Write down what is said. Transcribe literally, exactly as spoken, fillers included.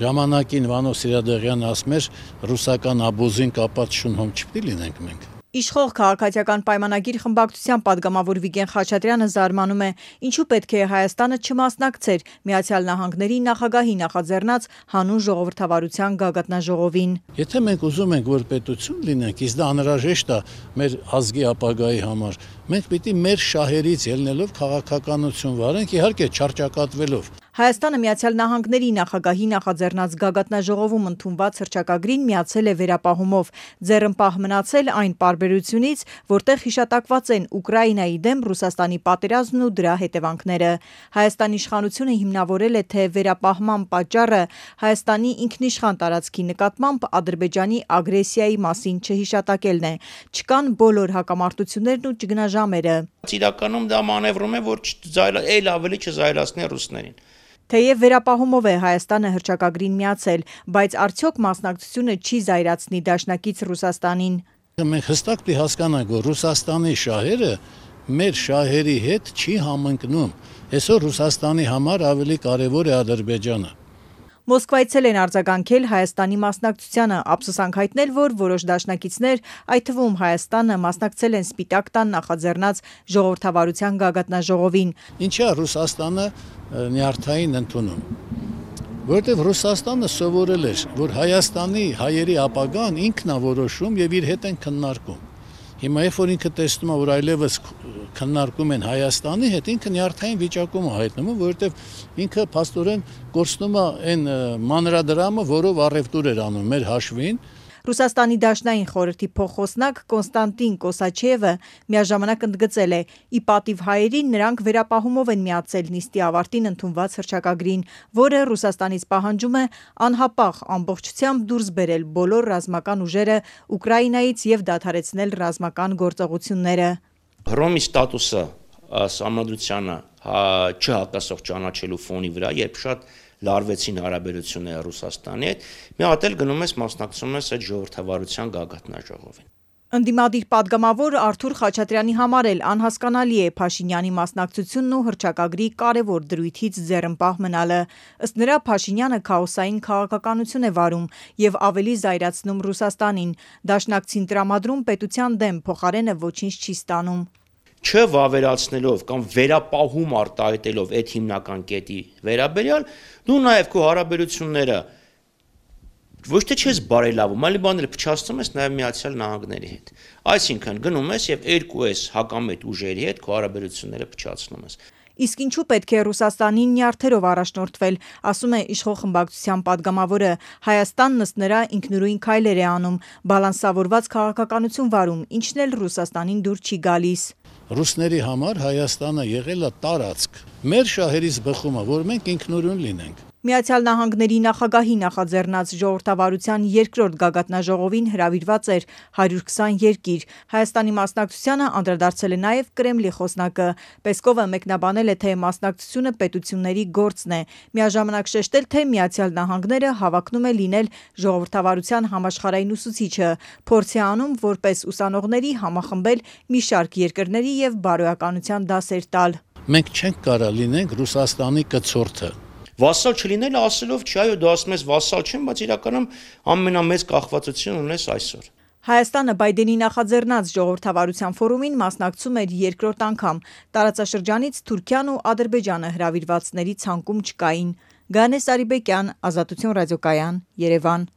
Ժամանակին Վանո Սիրադեղյանը ասում էր ռուսական աբոզին կապած շունհում չպիտի լինենք մենք։ Իշխող քաղաքացիական պայմանագիր խմբակցության падգամավոր Վիգեն Խաչատրյանը զարմանում է, ինչու պետք է Հայաստանը չմասնակցեր Միացյալ Նահանգների նախագահի նախաձեռնած հանուն ժողովրդավարության գագաթնաժողովին։ Եթե մենք ուզում ենք, որ պետություն լինենք, իսկ դա անհրաժեշտ է մեր ազգի ապագայի համար, մենք պիտի մեր շահերից ելնելով քաղաքականություն վարենք, իհարկե չարճակատվելով։ Հայաստանը Միացյալ Նահանգների նախագահի նախաձեռնած գագաթնաժողովում ընդունված հռչակագրին միացել է վերապահումով, ձեռնպահ մնացել այն պարբերությունից, որտեղ հիշատակված են Ուկրաինայի դեմ Ռուսաստանի պատերազմն ու դրա հետևանքները։ Հայաստանի իշխանությունը հիմնավորել է, թե վերապահման պատճառը Հայաստանի ինքնիշխան տարածքի նկատմամբ Ադրբեջանի ագրեսիայի մասին չհիշատակելն է։ Չկան բոլոր հակամարտություններն ու ճգնաժամերը։ Իրականում դա մանևրում է, որ այլ ավելի չզայրացնի ռուսներին։ Թեև վերապահումով է Հայաստանը հռչակագրին միացել, բայց արդյոք մասնակցությունը չի զայրացնի դաշնակից Ռուսաստանին։ Մենք հստակ պիտի հասկանանք, որ Ռուսաստանի շահերը մեր շահերի հետ չի համընկնում։ Այսօր Ռուսաստանի համար ավելի կարևոր է Ադրբեջանը։ Մոսկվայցել են արձագանքել Հայաստանի մասնակցությանը, ափսոսանք հայտնել, որ որոշ դաշնակիցներ, այդ թվում Հայաստանը, մասնակցել են Սպիտակ տան նախաձեռնած ժողովրդավարության գագաթնաժողովին։ Ինչի՞ է Ռուսաստանը նյարդային ընդունում։ Որովհետև Ռուսաստանը սովորել էր, որ Հայաստանի հայերի ապագան ինքն է որոշում եւ իր հետ են քննարկում։ Հիմա երբ որ ինքը տեսնում է, որ այլևս քննարկում են Հայաստանի հետ, ինքը նյարդային վիճակում է հայտնվում, որովհետև ինքը փաստորեն կորցնում է այն մանրադրամը, որով առևտուր էր անում մեր հաշվին։ Ռուսաստանի Դաշնային խորհրդի փոխխոսնակ Կոնստանտին Կոսաչևը միաժամանակ ընդգծել է՝ ի պատիվ հայերին նրանք վերապահումով են միացել նիստի ավարտին ընդունված հռչակագրին, որը Ռուսաստանից պահանջում է անհապաղ ամբողջությամբ դուրս բերել բոլոր ռազմական ուժերը Ուկրաինայից եւ դադարեցնել ռազմական գործողությունները։ Հռոմի ստատուսը Սահմանադրությանը չհակասող ճանաչելու ֆոնի վրա, երբ շատ լարվեցին հարաբերությունները Ռուսաստանի հետ, մի հատ էլ գնում ես մասնակցում ես այդ ժողովրդավարության գագաթնաժողովին։ Ընդդիմադիր падգամավոր Արթուր Խաչատրյանի համար էլ անհասկանալի է Փաշինյանի մասնակցությունն ու հռչակագրի կարևոր դրույթից ձեռնպահ մնալը։ Ըստ նրա Փաշինյանը քաոսային քաղաքականություն է վարում եւ ավելի զայրացնում Ռուսաստանին։ Դաշնակցին տրամադրում պետության դեմ, փոխարենը ոչինչ չի ստանում։ Չվավերացնելով կամ վերապահում արտահայտելով այդ հիմնական կետի վերաբերյալ, դու նաև քո հարաբերությունները ոչ թե չես բարելավում, այլ բաները փչացնում ես նաև Միացյալ Նահանգների հետ։ Այսինքն գնում ես եւ երկու ես հակամետ ուժերի հետ քո հարաբերությունները փչացնում ես։ Իսկ ինչու պետք է Ռուսաստանին նյարդերով առաջնորդվել, ասում է իշխող խմբակցության падգամավորը։ Հայաստանն ըստ նրա ինքնուրույն քայլեր է անում, բալանսավորված քաղաքականություն վարում, ինչն էլ Ռուսաստանին դուր չի գալիս։ Ռուսների համար Հայաստանը եղել է տարածք։ Մեր շահերից բխում է, որ մենք ինքնուրույն լինենք։ Միացյալ Նահանգների նախագահի նախաձեռնած ժողովրդավարության երկրորդ գագաթնաժողովին հրավիրված էր հարյուր քսան երկիր։ Հայաստանի մասնակցությանը անդրադարձել է նաև Կրեմլի խոսնակը։ Պեսկովը մեկնաբանել է, թե մասնակցությունը պետությունների գործն է։ Միաժամանակ շեշտել, թե Միացյալ Նահանգները հավակնում է լինել ժողովրդավարության համաշխարհային ուսուցիչը, փորձ է անում որպես ուսանողների համախմբել մի շարք երկրների եւ բարոյականության դասեր տալ։ Մենք չենք կարող լինենք Ռուսաստանի կցորդը։ Վասալ չլինելը ասելով չի, այո, դու ասում ես վասալ չեմ, բայց իրականում ամենամեծ կախվածություն ունես այսօր։ Հայաստանը Բայդենի նախաձեռնած ժողովրդավարության ֆորումին մասնակցում էր երկրորդ անգամ։ Տարածաշրջանից Թուրքիան ու Ադրբեջանը հրավիրվածների ցանկում չկային։ Գանես Արիբեկյան, Ազատություն ռադիոկայան, Երևան։